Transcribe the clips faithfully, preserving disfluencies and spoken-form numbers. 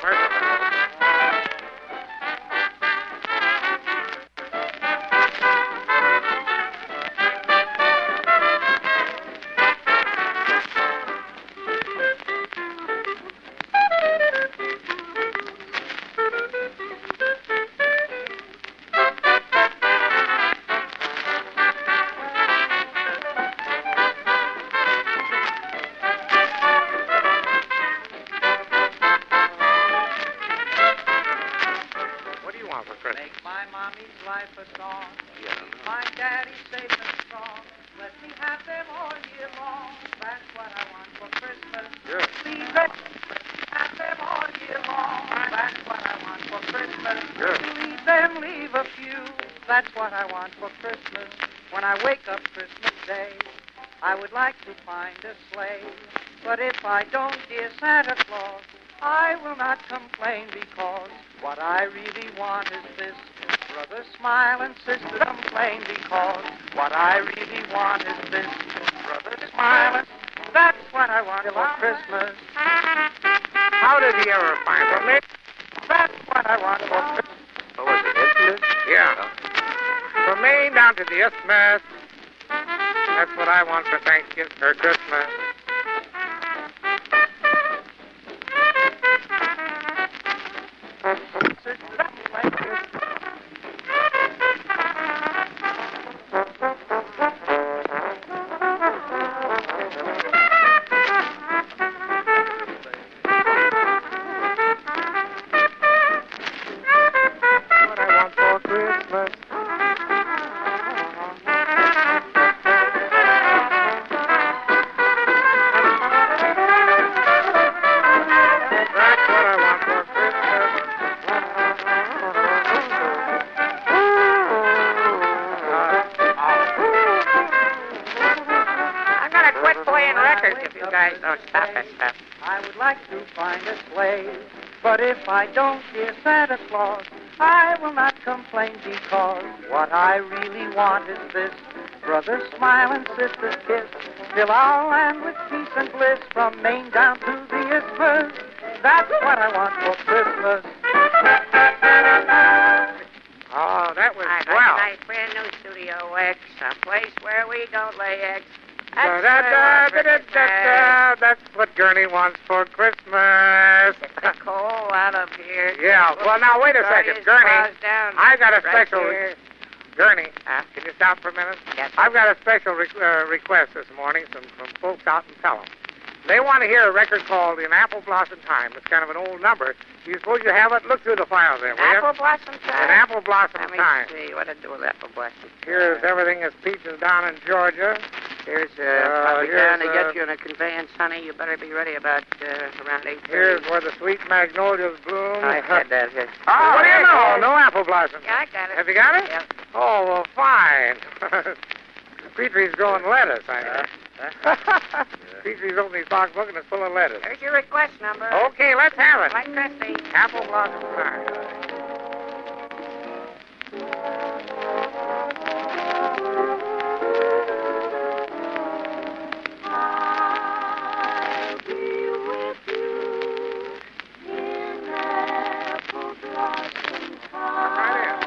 commercial. But if I don't, dear Santa Claus, I will not complain because what I really want is this. Brother, smile and sister, complain because what I really want is this. Brother, smile and that's what I want for Christmas. How did he ever find it? Me? That's what I want for Christmas. What was it, Isthmus? Yeah. From Maine down to the Isthmus. That's what I want for Thanksgiving or Christmas. But if I don't, dear Santa Claus, I will not complain because what I really want is this. Brothers smile and sisters kiss, fill our land with peace and bliss from Maine down to the Isthmus. That's what I want for Christmas. Oh, that was I swell. got a nice brand new Studio X, a place where we don't lay eggs. Da, da, da, da, da, da, da. That's what Gurney wants for Christmas. Coal out of here. Yeah, well, now, wait a second. Gurney, I got a special... Right Gurney, uh, can you stop for a minute? Yes. I've got a special re- uh, request this morning from, from folks out in Pelham. They want to hear a record called In Apple Blossom Time. It's kind of an old number. Do you suppose you have it? Look through the files there, will Apple you? Blossom Time? In Apple Blossom Let me Time. see what to do with Apple Blossom. Here's everything as peaches down in Georgia. Here's, uh, Uh, I'll be here's, down to uh, get you in a conveyance, honey. You better be ready about uh, around eight thirty. Here's where the sweet magnolias bloom. I said that. Yes. Oh, what do you there know? it is. No apple blossom. Yeah, I got it. Have you got it? Yeah. Oh, well, fine. Petrie's growing lettuce, I know. Petrie's opened his pocketbook and it's full of lettuce. Here's your request number. Okay, let's have it. Like Christy. Apple blossom time. I'll be with you in apple blossom time.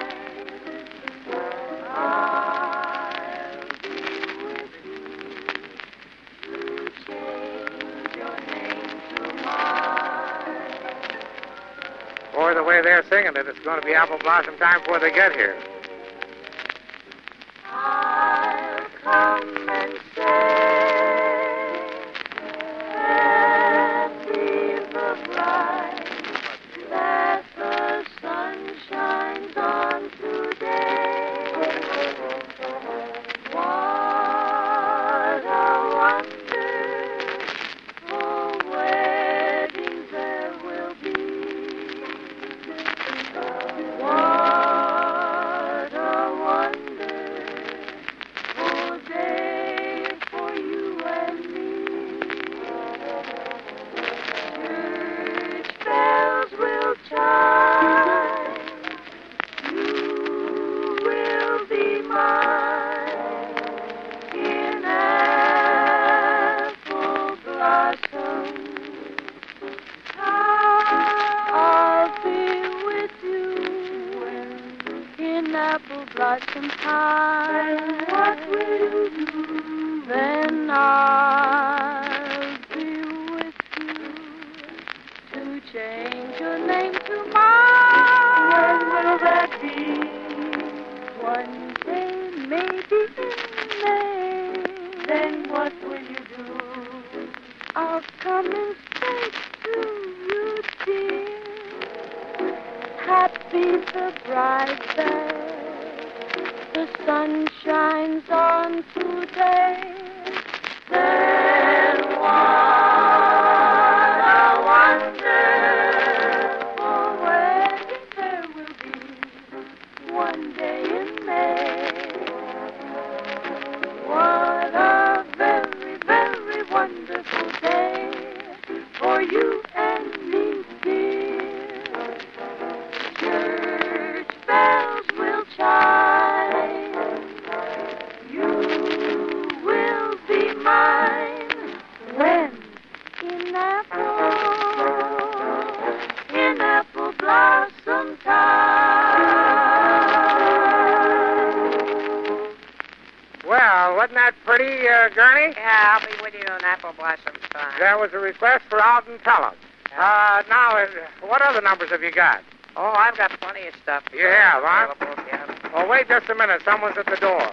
I'll be with you to change your name to mine. Boy, the way they're singing it, it's going to be apple blossom time before they get here. I'll come and say, happy the bright, that the sun shines on today. What a wonderful wedding there will be. What blossom time, what will you do? Then I'll be with you to change your name to mine. When will that be? One day, maybe in May. Then what will you do? I'll come and say to you, dear, happy the bride that the sun shines on today. Then what a wonderful wedding there will be one day in May. What a very, very wonderful day for you and me, dear. Church bells will chime. You will be mine when in apple, in apple blossom time. Well, wasn't that pretty, uh, Gurney? Yeah, I'll be with you on apple blossom time. That was a request for Alton Tellum. Uh, now, uh, what other numbers have you got? Oh, I've got plenty of stuff. You have, huh? Available, yeah. Oh, wait just a minute. Someone's at the door.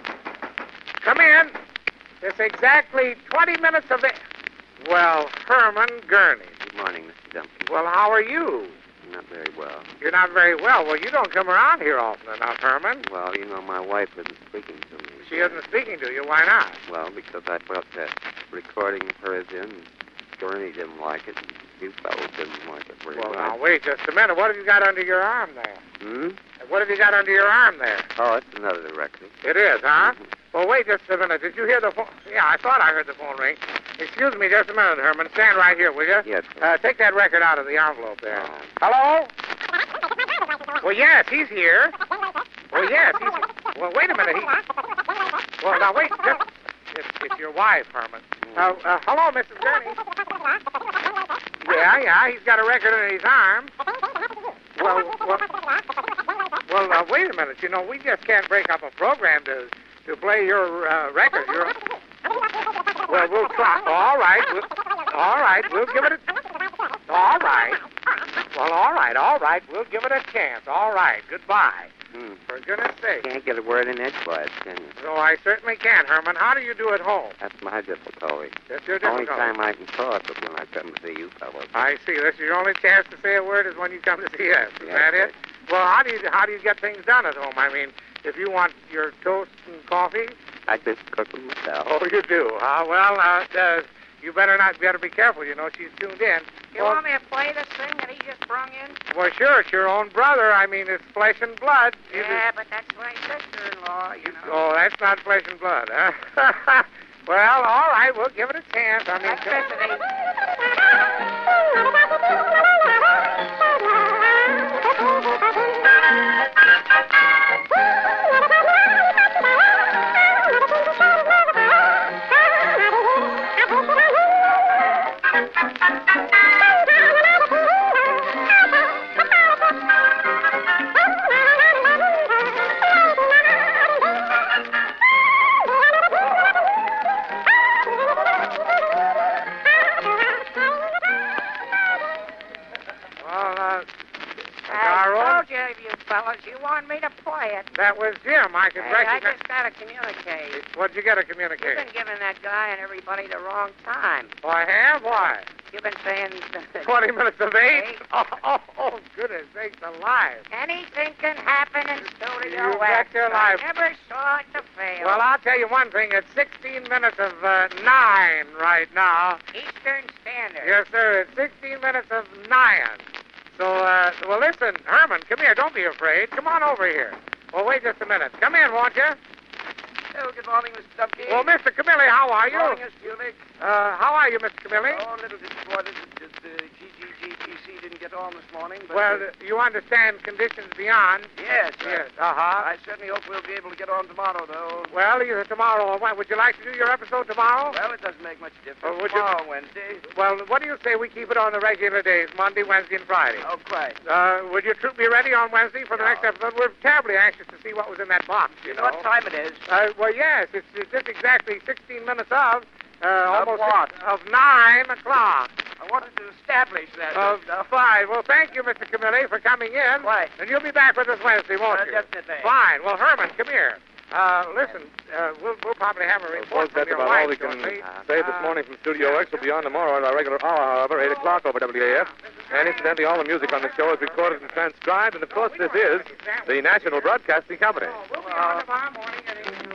Come in. It's exactly twenty minutes of it. Well, Herman Gurney. Good morning, Mister Dumpkin. Well, how are you? Not very well. You're not very well. Well, you don't come around here often enough, Herman. Well, you know, my wife isn't speaking to me. She isn't speaking to you. Why not? Well, because I brought that recording of hers in. Gurney didn't like it, and you fellows didn't like it very Well, much. now, wait just a minute. What have you got under your arm there? Hmm? What have you got under your arm there? Oh, it's another record. It is, huh? Mhm. Well, wait just a minute. Did you hear the phone? Yeah, I thought I heard the phone ring. Excuse me just a minute, Herman. Stand right here, will you? Yes, sir. Uh, take that record out of the envelope there. Oh. Hello? Well, yes, he's here. Well, yes, he's here. Well, wait a minute. He... Well, now, wait. Just... It's, it's your wife, Herman. Uh, uh, hello, Missus Gurney. Yeah, yeah, he's got a record in his arm. Well, well, well uh, wait a minute. You know, we just can't break up a program to to play your uh, record. Your... Well, we'll try. All right. We'll... All right. We'll give it a... All right. Well, all right, all right. We'll give it a chance. All right. Goodbye. Hmm. For goodness sake. Can't get a word in edgewise, can you? No, I certainly can, Herman. How do you do at home? That's my difficulty. That's your Only difficulty. time I can talk is when I come to see you fellows. I see. This is your only chance to say a word is when you come to see us. Is Yes, that sir. it? Well, how do you how do you get things done at home? I mean, if you want your toast and coffee, I just cook them myself. oh, you do. Uh, well, uh, uh, you better not. You better be careful. You know, she's tuned in. You well, want me to play this thing that he just brung in? well, sure. It's your own brother. I mean, it's flesh and blood. You Yeah, but that's my sister-in-law, you just- know. oh, that's not flesh and blood, huh? Well, all right. We'll give it a chance. I mean, Electricity. well, uh, I our own. told you, you fellas, you want me to play it. That was Jim. I can Hey, I recognize. just got to communicate. What'd you get to You've communicate? been giving that guy and everybody the wrong time. Oh, I have? Why? You've been saying... Twenty minutes of eight? Eight. Oh, oh, oh, goodness sakes alive. Anything can happen in Studio You Wax. bet your I life. never saw it to fail. Well, I'll tell you one thing. It's sixteen minutes of uh, nine right now. Eastern Standard. Yes, sir. It's sixteen minutes of nine. So, uh, well, listen, Herman, come here. Don't be afraid. Come on over here. Well, wait just a minute. Come in, won't you? Oh, good morning, Mister Dumpkin. Well, Mister Camilli, how are Good you? morning, Mister Bulick. Uh, how are you, Mister Camilli? Oh, a little disappointed that the G G G P C didn't get get on this morning. But, Well, uh, you understand conditions beyond. yes. Yes. I, Uh-huh. I certainly hope we'll be able to get on tomorrow, though. Well, either tomorrow or when. Would you like to do your episode tomorrow? Well, it doesn't make much difference. Oh, would you- tomorrow, Wednesday. Well, what do you say we keep it on the regular days, Monday, Wednesday, and Friday? Oh, quite. Uh, would your troop be ready on Wednesday for the No. next episode? We're terribly anxious to see what was in that box, you You know. know what time it is? Uh, well, yes, it's, it's just exactly sixteen minutes of, uh, Of almost what? of nine o'clock. I wanted to establish that. Of stuff. fine. Well, thank you, Mister Camilli, for coming in. Right. And you'll be back with us Wednesday, won't Uh, you? definitely. Fine. Well, Herman, come here. Uh, listen, uh, we'll, we'll probably have a Well, report folks, from that's your about wife all we can shortly. say this Uh, morning from Studio X. We'll be on tomorrow at our regular hour, however, eight o'clock over W A F. And incidentally, all the music on the show is recorded and transcribed. And, of course, this is the National Broadcasting Company. We'll be on tomorrow morning at eight.